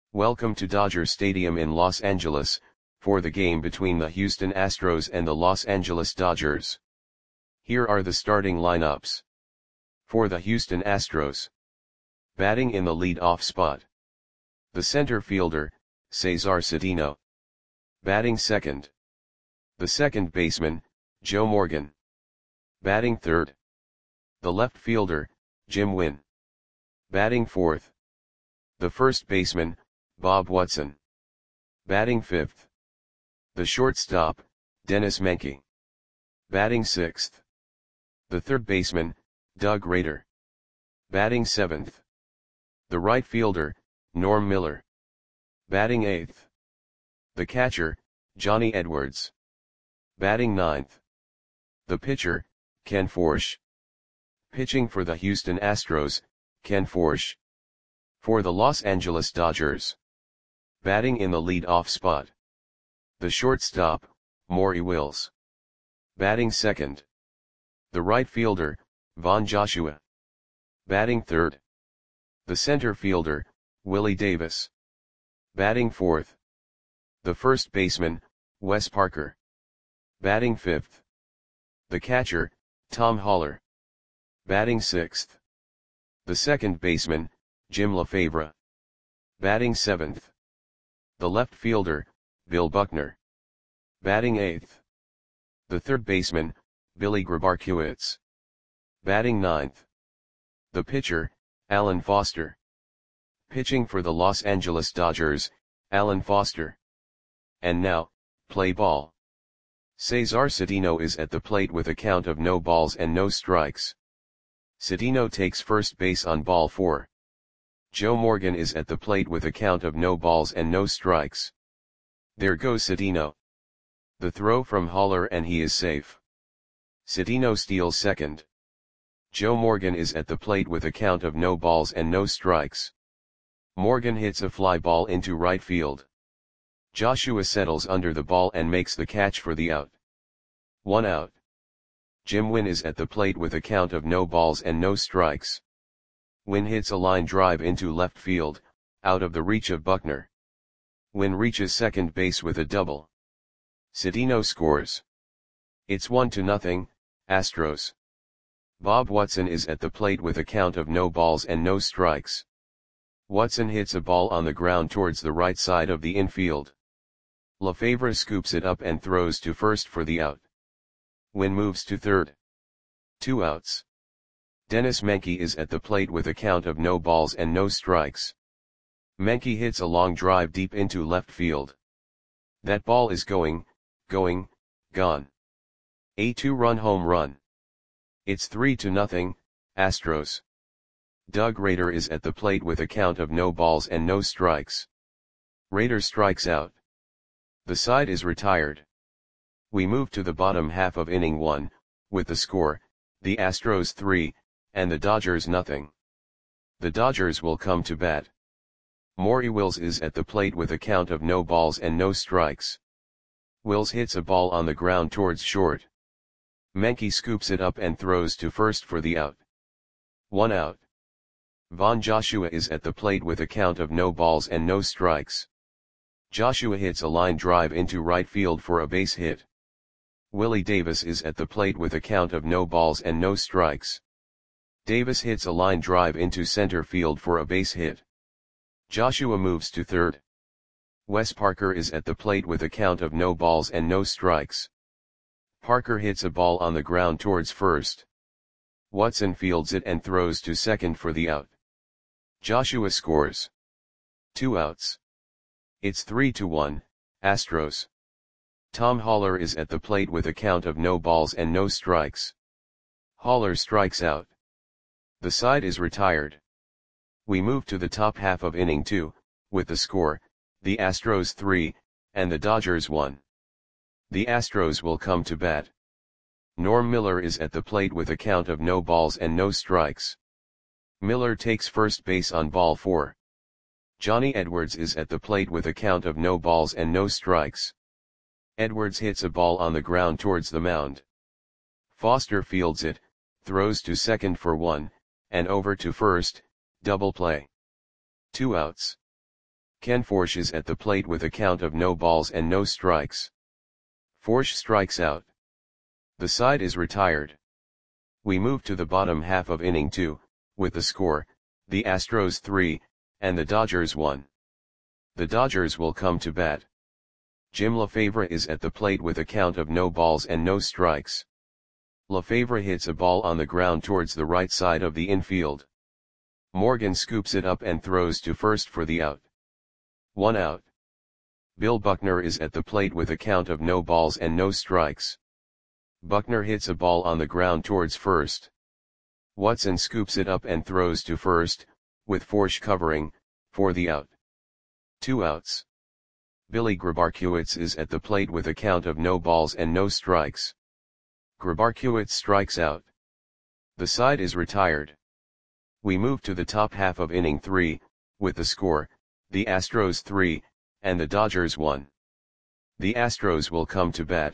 Welcome to Dodger Stadium in Los Angeles, for the game between the Houston Astros and the Los Angeles Dodgers. Here are the starting lineups. For the Houston Astros. Batting in the lead-off spot. The center fielder, Cesar Cedeno. Batting second. The second baseman, Joe Morgan. Batting third. The left fielder, Jim Wynn. Batting fourth. The first baseman, Bob Watson. Batting fifth. The shortstop, Dennis Menke. Batting sixth. The third baseman, Doug Rader. Batting seventh. The right fielder, Norm Miller. Batting eighth. The catcher, Johnny Edwards. Batting ninth. The pitcher, Ken Forsch. Pitching for the Houston Astros, Ken Forsch. For the Los Angeles Dodgers. Batting in the lead-off spot. The shortstop, Maury Wills. Batting second. The right fielder, Von Joshua. Batting third. The center fielder, Willie Davis. Batting fourth. The first baseman, Wes Parker. Batting fifth. The catcher, Tom Haller. Batting sixth. The second baseman, Jim LaFavre. Batting seventh. The left fielder, Bill Buckner. Batting eighth. The third baseman, Billy Grabarkewitz. Batting ninth. The pitcher, Alan Foster. Pitching for the Los Angeles Dodgers, Alan Foster. And now, play ball. Cesar Cedeno is at the plate with a count of no balls and no strikes. Cedeno takes first base on ball 4. Joe Morgan is at the plate with a count of no balls and no strikes. There goes Cedeno. The throw from Haller and he is safe. Cedeno steals second. Joe Morgan is at the plate with a count of no balls and no strikes. Morgan hits a fly ball into right field. Joshua settles under the ball and makes the catch for the out. 1 out. Jim Wynn is at the plate with a count of no balls and no strikes. Wynn hits a line drive into left field, out of the reach of Buckner. Wynn reaches second base with a double. Cedeno scores. It's 1-0, Astros. Bob Watson is at the plate with a count of no balls and no strikes. Watson hits a ball on the ground towards the right side of the infield. LaFavre scoops it up and throws to first for the out. Wynn moves to third. 2 outs. Dennis Menke is at the plate with a count of no balls and no strikes. Menke hits a long drive deep into left field. That ball is gone. A 2-run home run. It's 3-0, Astros. Doug Rader is at the plate with a count of no balls and no strikes. Rader strikes out. The side is retired. We move to the bottom half of inning 1, with the score, the Astros 3, and the Dodgers 0. The Dodgers will come to bat. Maury Wills is at the plate with a count of no balls and no strikes. Wills hits a ball on the ground towards short. Menke scoops it up and throws to first for the out. 1 out. Von Joshua is at the plate with a count of no balls and no strikes. Joshua hits a line drive into right field for a base hit. Willie Davis is at the plate with a count of no balls and no strikes. Davis hits a line drive into center field for a base hit. Joshua moves to third. Wes Parker is at the plate with a count of no balls and no strikes. Parker hits a ball on the ground towards first. Watson fields it and throws to second for the out. Joshua scores. 2 outs. It's 3-1, Astros. Tom Haller is at the plate with a count of no balls and no strikes. Haller strikes out. The side is retired. We move to the top half of inning 2, with the score, the Astros 3, and the Dodgers 1. The Astros will come to bat. Norm Miller is at the plate with a count of no balls and no strikes. Miller takes first base on ball 4. Johnny Edwards is at the plate with a count of no balls and no strikes. Edwards hits a ball on the ground towards the mound. Foster fields it, throws to second for 1, and over to first, double play. 2 outs. Ken Forsch is at the plate with a count of no balls and no strikes. Forsch strikes out. The side is retired. We move to the bottom half of inning 2, with the score, the Astros 3, and the Dodgers 1. The Dodgers will come to bat. Jim Lefebvre is at the plate with a count of no balls and no strikes. Lefebvre hits a ball on the ground towards the right side of the infield. Morgan scoops it up and throws to first for the out. 1 out. Bill Buckner is at the plate with a count of no balls and no strikes. Buckner hits a ball on the ground towards first. Watson scoops it up and throws to first, with Forsch covering, for the out. 2 outs. Billy Grabarkewitz is at the plate with a count of no balls and no strikes. Grabarkewitz strikes out. The side is retired. We move to the top half of inning 3, with the score, the Astros 3, and the Dodgers 1. The Astros will come to bat.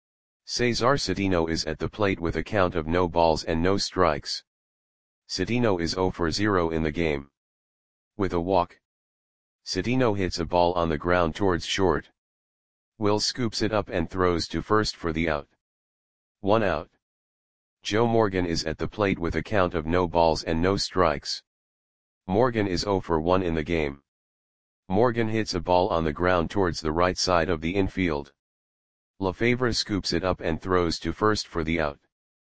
Cesar Cedeno is at the plate with a count of no balls and no strikes. Cedeno is 0 for 0 in the game. With a walk. Cedeno hits a ball on the ground towards short. Will scoops it up and throws to first for the out. 1 out. Joe Morgan is at the plate with a count of no balls and no strikes. Morgan is 0 for 1 in the game. Morgan hits a ball on the ground towards the right side of the infield. Lefebvre scoops it up and throws to first for the out.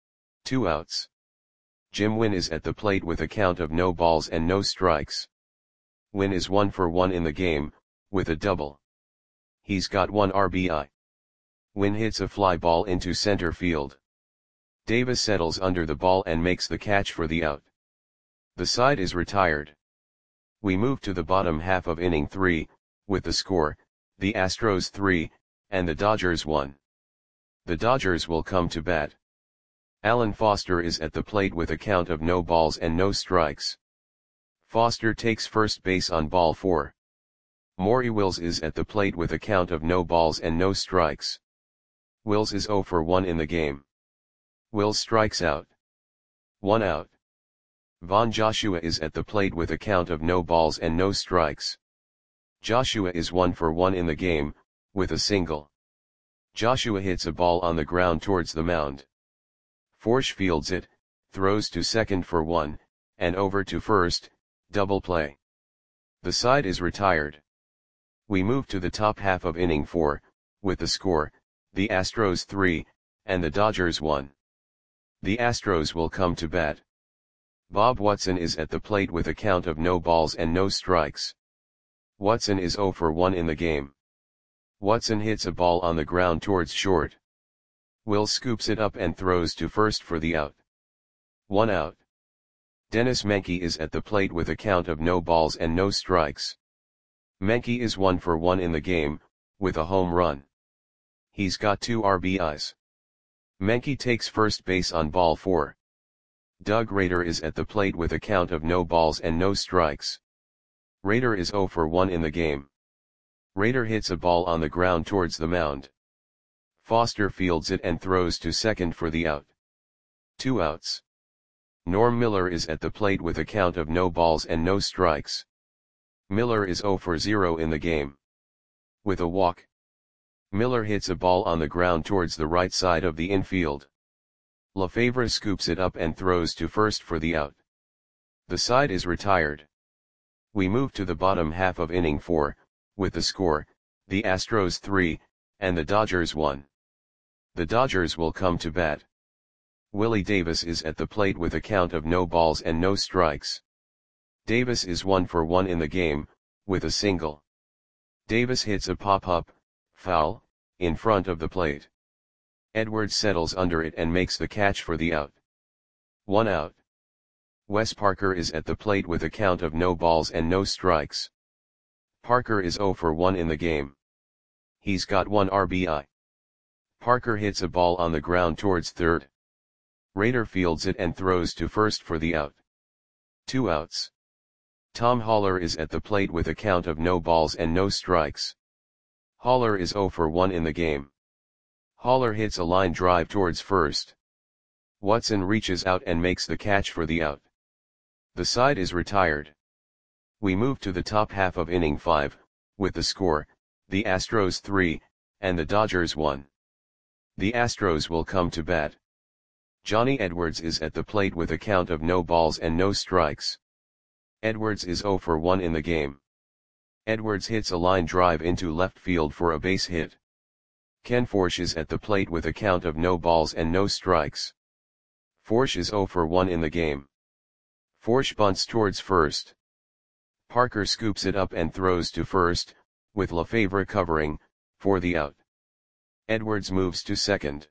2 outs. Jim Wynn is at the plate with a count of no balls and no strikes. Wynn is 1 for 1 in the game, with a double. He's got 1 RBI. Wynn hits a fly ball into center field. Davis settles under the ball and makes the catch for the out. The side is retired. We move to the bottom half of inning 3, with the score, the Astros 3, and the Dodgers 1. The Dodgers will come to bat. Alan Foster is at the plate with a count of no balls and no strikes. Foster takes first base on ball 4. Maury Wills is at the plate with a count of no balls and no strikes. Wills is 0 for 1 in the game. Wills strikes out. 1 out. Von Joshua is at the plate with a count of no balls and no strikes. Joshua is 1 for 1 in the game, with a single. Joshua hits a ball on the ground towards the mound. Forsch fields it, throws to second for 1, and over to first, double play. The side is retired. We move to the top half of inning 4, with the score, the Astros 3, and the Dodgers 1. The Astros will come to bat. Bob Watson is at the plate with a count of no balls and no strikes. Watson is 0 for 1 in the game. Watson hits a ball on the ground towards short. Will scoops it up and throws to first for the out. 1 out. Dennis Menke is at the plate with a count of no balls and no strikes. Menke is 1 for 1 in the game, with a home run. He's got 2 RBIs. Menke takes first base on ball 4. Doug Rader is at the plate with a count of no balls and no strikes. Rader is 0 for 1 in the game. Rader hits a ball on the ground towards the mound. Foster fields it and throws to second for the out. 2 outs. Norm Miller is at the plate with a count of no balls and no strikes. Miller is 0 for 0 in the game. With a walk. Miller hits a ball on the ground towards the right side of the infield. Lefebvre scoops it up and throws to first for the out. The side is retired. We move to the bottom half of inning 4, with the score, the Astros 3, and the Dodgers 1. The Dodgers will come to bat. Willie Davis is at the plate with a count of no balls and no strikes. Davis is 1 for 1 in the game, with a single. Davis hits a pop-up, foul, in front of the plate. Edwards settles under it and makes the catch for the out. 1 out. Wes Parker is at the plate with a count of no balls and no strikes. Parker is 0 for 1 in the game. He's got 1 RBI. Parker hits a ball on the ground towards third. Rader fields it and throws to first for the out. 2 outs. Tom Haller is at the plate with a count of no balls and no strikes. Haller is 0 for 1 in the game. Haller hits a line drive towards first. Watson reaches out and makes the catch for the out. The side is retired. We move to the top half of inning 5, with the score, the Astros 3, and the Dodgers 1. The Astros will come to bat. Johnny Edwards is at the plate with a count of no balls and no strikes. Edwards is 0 for 1 in the game. Edwards hits a line drive into left field for a base hit. Ken Forsch is at the plate with a count of no balls and no strikes. Forsch is 0 for 1 in the game. Forsch bunts towards first. Parker scoops it up and throws to first, with Lefebvre covering, for the out. Edwards moves to second.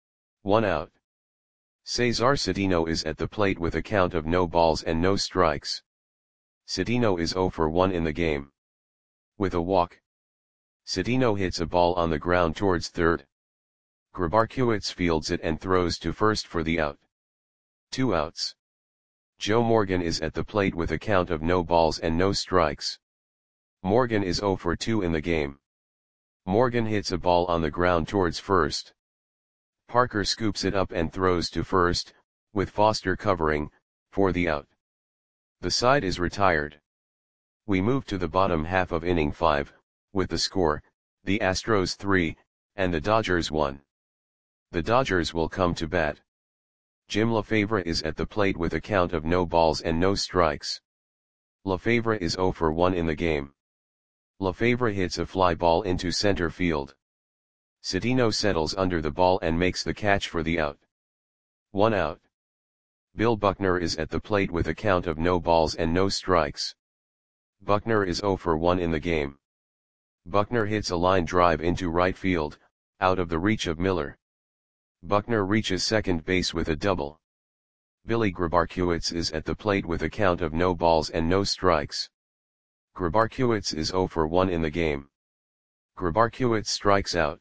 1 out. Cesar Cedeno is at the plate with a count of no balls and no strikes. Cedeno is 0 for 1 in the game. With a walk, Cedeno hits a ball on the ground towards third. Grabarkiewicz fields it and throws to first for the out. 2 outs. Joe Morgan is at the plate with a count of no balls and no strikes. Morgan is 0 for 2 in the game. Morgan hits a ball on the ground towards first. Parker scoops it up and throws to first, with Foster covering, for the out. The side is retired. We move to the bottom half of inning 5, with the score, the Astros 3, and the Dodgers 1. The Dodgers will come to bat. Jim Lefebvre is at the plate with a count of no balls and no strikes. Lefebvre is 0 for 1 in the game. Lefebvre hits a fly ball into center field. Cedeno settles under the ball and makes the catch for the out. 1 out. Bill Buckner is at the plate with a count of no balls and no strikes. Buckner is 0 for 1 in the game. Buckner hits a line drive into right field, out of the reach of Miller. Buckner reaches second base with a double. Billy Grabarkiewicz is at the plate with a count of no balls and no strikes. Grabarkiewicz is 0 for 1 in the game. Grabarkiewicz strikes out.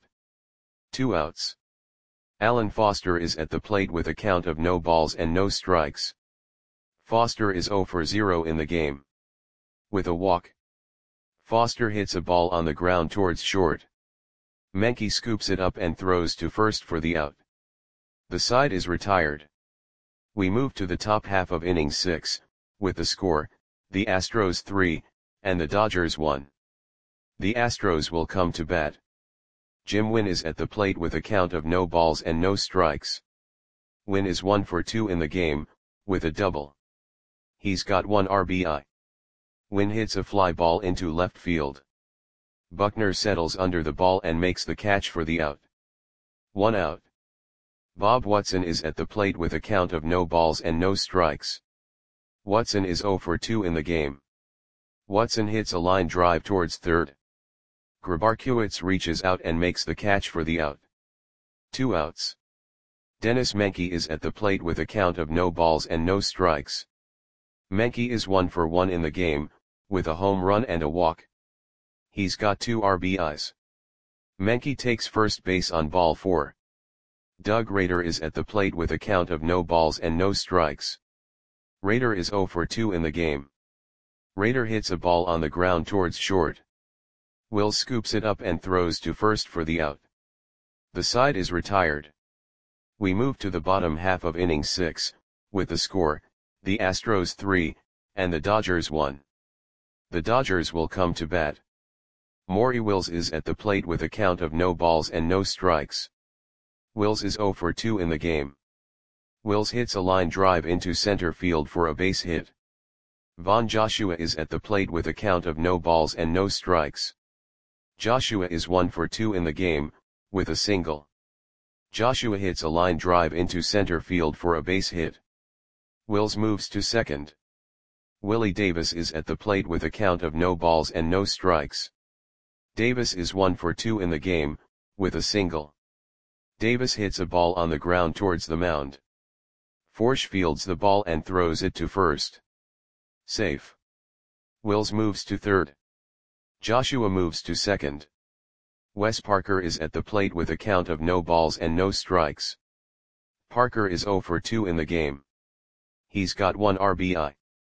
2 outs. Alan Foster is at the plate with a count of no balls and no strikes. Foster is 0 for 0 in the game. With a walk, Foster hits a ball on the ground towards short. Menke scoops it up and throws to first for the out. The side is retired. We move to the top half of inning 6, with the score, the Astros 3, and the Dodgers 1. The Astros will come to bat. Jim Wynn is at the plate with a count of no balls and no strikes. Wynn is 1 for 2 in the game, with a double. He's got 1 RBI. Wynn hits a fly ball into left field. Buckner settles under the ball and makes the catch for the out. 1 out. Bob Watson is at the plate with a count of no balls and no strikes. Watson is 0 for 2 in the game. Watson hits a line drive towards third. Grabarkiewicz reaches out and makes the catch for the out. 2 outs. Dennis Menke is at the plate with a count of no balls and no strikes. Menke is 1 for 1 in the game, with a home run and a walk. He's got 2 RBIs. Menke takes first base on ball 4. Doug Rader is at the plate with a count of no balls and no strikes. Rader is 0 for 2 in the game. Rader hits a ball on the ground towards short. Will scoops it up and throws to first for the out. The side is retired. We move to the bottom half of inning 6, with the score, the Astros 3, and the Dodgers 1. The Dodgers will come to bat. Maury Wills is at the plate with a count of no balls and no strikes. Wills is 0 for 2 in the game. Wills hits a line drive into center field for a base hit. Von Joshua is at the plate with a count of no balls and no strikes. Joshua is 1 for 2 in the game, with a single. Joshua hits a line drive into center field for a base hit. Wills moves to second. Willie Davis is at the plate with a count of no balls and no strikes. Davis is 1 for 2 in the game, with a single. Davis hits a ball on the ground towards the mound. Forsch fields the ball and throws it to first. Safe. Wills moves to third. Joshua moves to second. Wes Parker is at the plate with a count of no balls and no strikes. Parker is 0 for 2 in the game. He's got 1 RBI.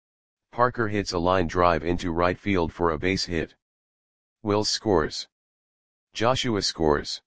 Parker hits a line drive into right field for a base hit. Wills scores. Joshua scores.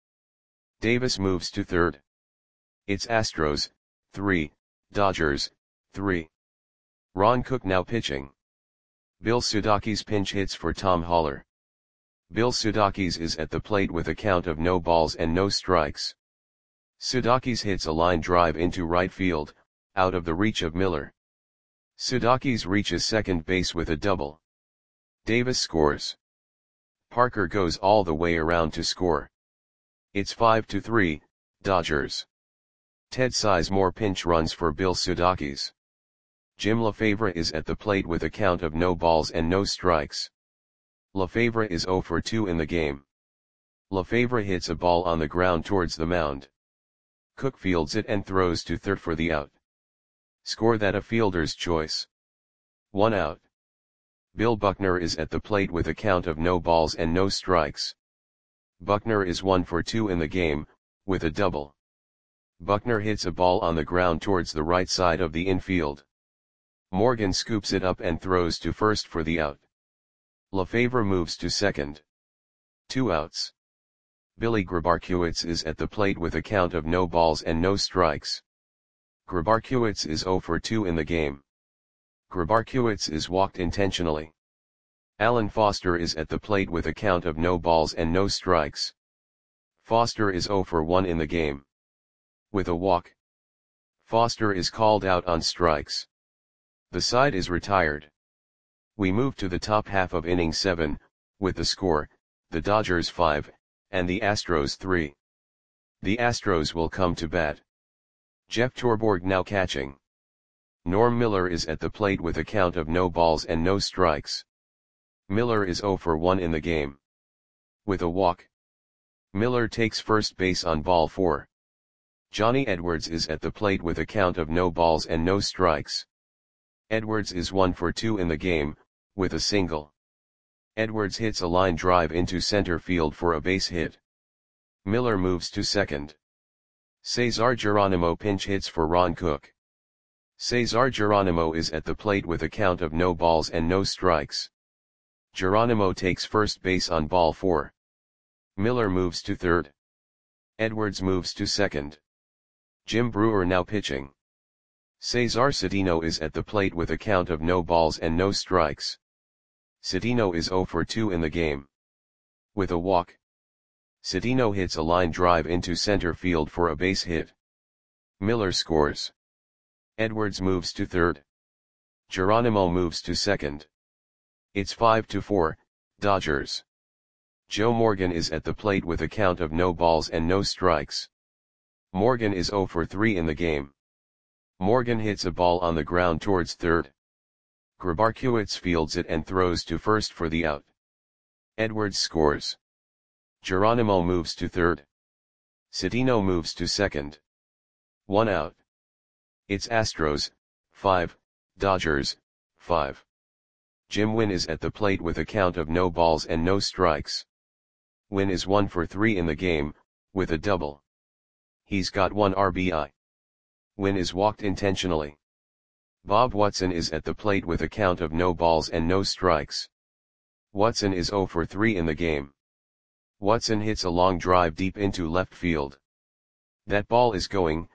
Davis moves to third. It's Astros, 3, Dodgers, 3. Ron Cook now pitching. Bill Sudakis pinch hits for Tom Haller. Bill Sudakis is at the plate with a count of no balls and no strikes. Sudakis hits a line drive into right field, out of the reach of Miller. Sudakis reaches second base with a double. Davis scores. Parker goes all the way around to score. It's 5-3, Dodgers. Ted Sizemore pinch runs for Bill Sudakis. Jim LaFavre is at the plate with a count of no balls and no strikes. LaFavre is 0 for 2 in the game. LaFavre hits a ball on the ground towards the mound. Cook fields it and throws to third for the out. Score that a fielder's choice. 1 out. Bill Buckner is at the plate with a count of no balls and no strikes. Buckner is 1 for 2 in the game, with a double. Buckner hits a ball on the ground towards the right side of the infield. Morgan scoops it up and throws to first for the out. LaFavre moves to second. 2 outs. Billy Grabarkiewicz is at the plate with a count of no balls and no strikes. Grabarkiewicz is 0 for 2 in the game. Grabarkiewicz is walked intentionally. Alan Foster is at the plate with a count of no balls and no strikes. Foster is 0 for 1 in the game. With a walk. Foster is called out on strikes. The side is retired. We move to the top half of inning 7, with the score, the Dodgers 5, and the Astros 3. The Astros will come to bat. Jeff Torborg now catching. Norm Miller is at the plate with a count of no balls and no strikes. Miller is 0 for 1 in the game. With a walk. Miller takes first base on ball 4. Johnny Edwards is at the plate with a count of no balls and no strikes. Edwards is 1 for 2 in the game, with a single. Edwards hits a line drive into center field for a base hit. Miller moves to second. Cesar Geronimo pinch hits for Ron Cook. Cesar Geronimo is at the plate with a count of no balls and no strikes. Geronimo takes first base on ball 4. Miller moves to third. Edwards moves to second. Jim Brewer now pitching. Cesar Cedeno is at the plate with a count of no balls and no strikes. Cedeno is 0 for 2 in the game. With a walk. Cedeno hits a line drive into center field for a base hit. Miller scores. Edwards moves to third. Geronimo moves to second. It's 5-4, Dodgers. Joe Morgan is at the plate with a count of no balls and no strikes. Morgan is 0 for 3 in the game. Morgan hits a ball on the ground towards third. Grabarkiewicz fields it and throws to first for the out. Edwards scores. Geronimo moves to third. Cedeno moves to second. 1 out. It's Astros, 5, Dodgers, 5. Jim Wynn is at the plate with a count of no balls and no strikes. Wynn is 1 for 3 in the game, with a double. He's got 1 RBI. Wynn is walked intentionally. Bob Watson is at the plate with a count of no balls and no strikes. Watson is 0 for 3 in the game. Watson hits a long drive deep into left field. That ball is gone.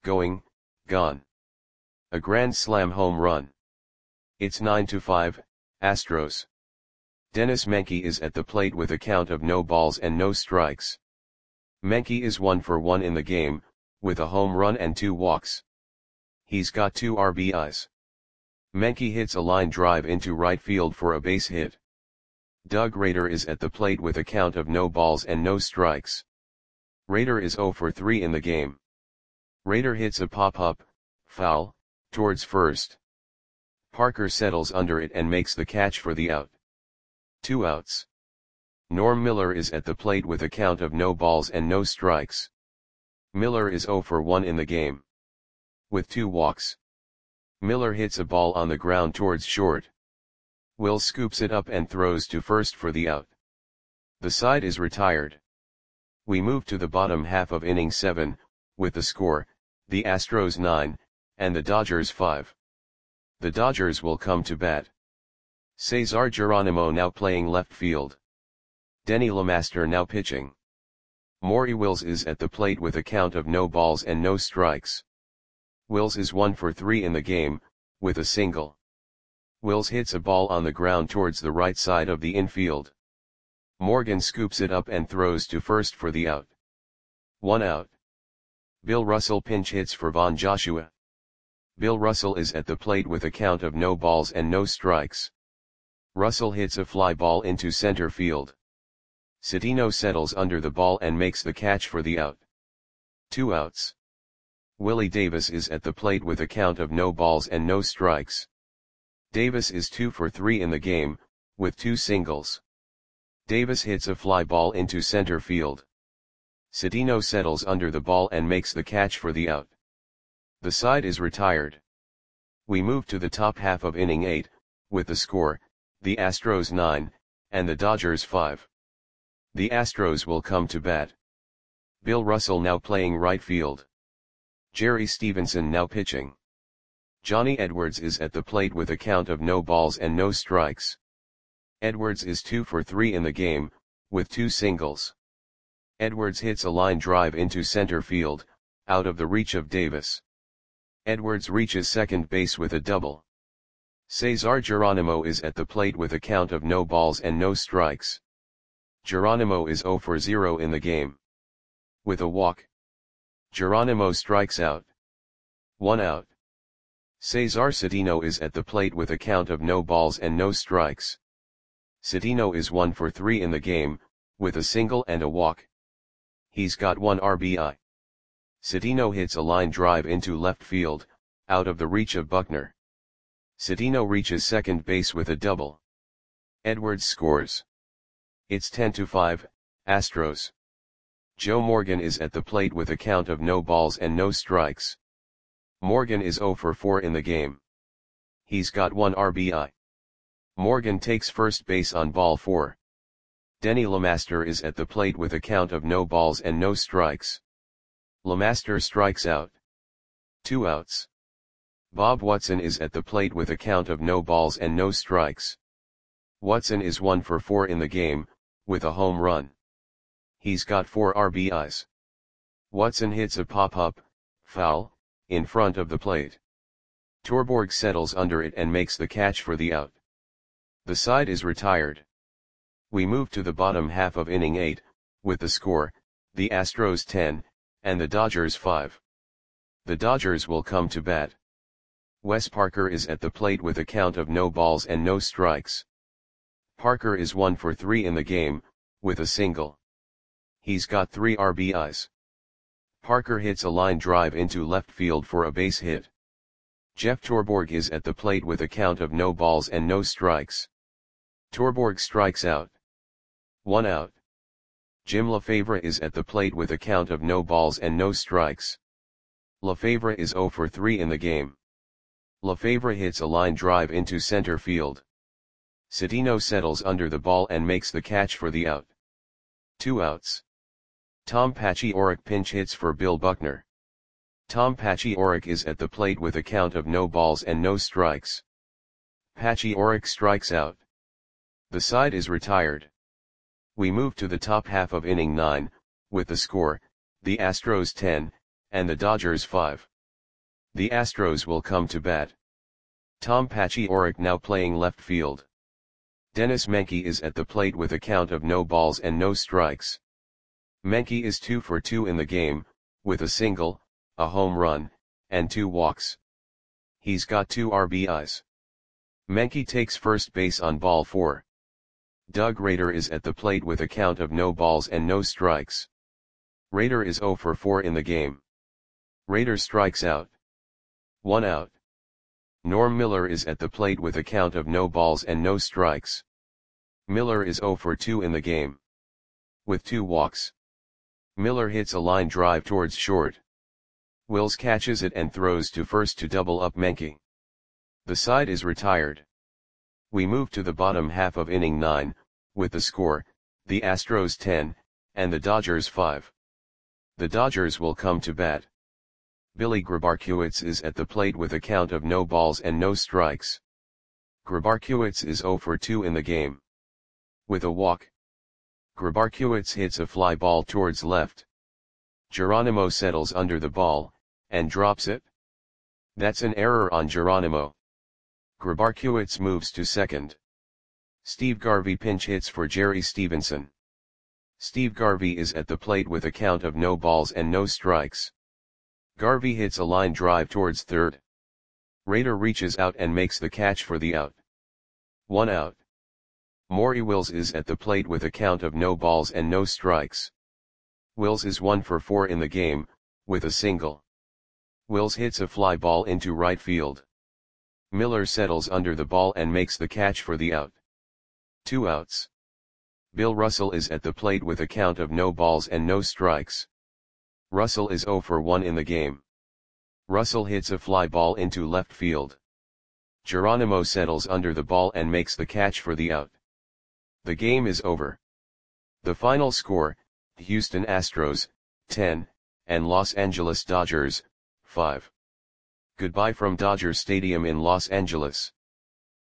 A grand slam home run. It's 9-5, Astros. Dennis Menke is at the plate with a count of no balls and no strikes. Menke is 1 for 1 in the game, with a home run and 2 walks. He's got 2 RBIs. Menke hits a line drive into right field for a base hit. Doug Rader is at the plate with a count of no balls and no strikes. Rader is 0 for 3 in the game. Rader hits a pop-up, foul, towards first. Parker settles under it and makes the catch for the out. 2 outs. Norm Miller is at the plate with a count of no balls and no strikes. Miller is 0 for 1 in the game. With 2 walks. Miller hits a ball on the ground towards short. Will scoops it up and throws to first for the out. The side is retired. We move to the bottom half of inning 7, with the score, the Astros 9, and the Dodgers 5. The Dodgers will come to bat. Cesar Geronimo now playing left field. Denny LeMaster now pitching. Maury Wills is at the plate with a count of no balls and no strikes. Wills is 1 for 3 in the game, with a single. Wills hits a ball on the ground towards the right side of the infield. Morgan scoops it up and throws to first for the out. 1 out. Bill Russell pinch hits for Von Joshua. Bill Russell is at the plate with a count of no balls and no strikes. Russell hits a fly ball into center field. Cedeno settles under the ball and makes the catch for the out. 2 outs. Willie Davis is at the plate with a count of no balls and no strikes. Davis is 2 for 3 in the game, with 2 singles. Davis hits a fly ball into center field. Cedeno settles under the ball and makes the catch for the out. The side is retired. We move to the top half of inning 8, with the score, the Astros 9, and the Dodgers 5. The Astros will come to bat. Bill Russell now playing right field. Jerry Stevenson now pitching. Johnny Edwards is at the plate with a count of no balls and no strikes. Edwards is 2 for 3 in the game, with 2 singles. Edwards hits a line drive into center field, out of the reach of Davis. Edwards reaches second base with a double. Cesar Geronimo is at the plate with a count of no balls and no strikes. Geronimo is 0 for 0 in the game. With a walk, Geronimo strikes out. 1 out. Cesar Cedeno is at the plate with a count of no balls and no strikes. Cedeno is 1 for 3 in the game, with a single and a walk. He's got 1 RBI. Cedeno hits a line drive into left field, out of the reach of Buckner. Cedeno reaches second base with a double. Edwards scores. It's 10-5, Astros. Joe Morgan is at the plate with a count of no balls and no strikes. Morgan is 0 for 4 in the game. He's got 1 RBI. Morgan takes first base on ball 4. Denny LeMaster is at the plate with a count of no balls and no strikes. LeMaster strikes out. 2 outs. Bob Watson is at the plate with a count of no balls and no strikes. Watson is 1 for 4 in the game, with a home run. He's got 4 RBIs. Watson hits a pop-up, foul, in front of the plate. Torborg settles under it and makes the catch for the out. The side is retired. We move to the bottom half of inning 8, with the score, the Astros 10, and the Dodgers 5. The Dodgers will come to bat. Wes Parker is at the plate with a count of no balls and no strikes. Parker is 1 for 3 in the game, with a single. He's got 3 RBIs. Parker hits a line drive into left field for a base hit. Jeff Torborg is at the plate with a count of no balls and no strikes. Torborg strikes out. 1 out. Jim LaFavre is at the plate with a count of no balls and no strikes. LaFavre is 0 for 3 in the game. LaFavre hits a line drive into center field. Cedeno settles under the ball and makes the catch for the out. 2 outs. Tom Paciorek pinch hits for Bill Buckner. Tom Paciorek is at the plate with a count of no balls and no strikes. Paciorek strikes out. The side is retired. We move to the top half of inning 9, with the score, the Astros 10, and the Dodgers 5. The Astros will come to bat. Tom Paciorek now playing left field. Dennis Menke is at the plate with a count of no balls and no strikes. Menke is 2 for 2 in the game, with a single, a home run, and 2 walks. He's got 2 RBIs. Menke takes first base on ball 4. Doug Rader is at the plate with a count of no balls and no strikes. Rader is 0 for 4 in the game. Rader strikes out. 1 out. Norm Miller is at the plate with a count of no balls and no strikes. Miller is 0 for 2 in the game. With 2 walks. Miller hits a line drive towards short. Wills catches it and throws to first to double up Menke. The side is retired. We move to the bottom half of inning 9, with the score, the Astros 10, and the Dodgers 5. The Dodgers will come to bat. Billy Grabarkiewicz is at the plate with a count of no balls and no strikes. Grabarkiewicz is 0 for 2 in the game. With a walk. Grabarkiewicz hits a fly ball towards left. Geronimo settles under the ball, and drops it. That's an error on Geronimo. Grabarkiewicz moves to second. Steve Garvey pinch hits for Jerry Stevenson. Steve Garvey is at the plate with a count of no balls and no strikes. Garvey hits a line drive towards third. Rader reaches out and makes the catch for the out. 1 out. Maury Wills is at the plate with a count of no balls and no strikes. Wills is 1 for 4 in the game, with a single. Wills hits a fly ball into right field. Miller settles under the ball and makes the catch for the out. 2 outs. Bill Russell is at the plate with a count of no balls and no strikes. Russell is 0 for 1 in the game. Russell hits a fly ball into left field. Geronimo settles under the ball and makes the catch for the out. The game is over. The final score, Houston Astros, 10, and Los Angeles Dodgers, 5. Goodbye from Dodger Stadium in Los Angeles.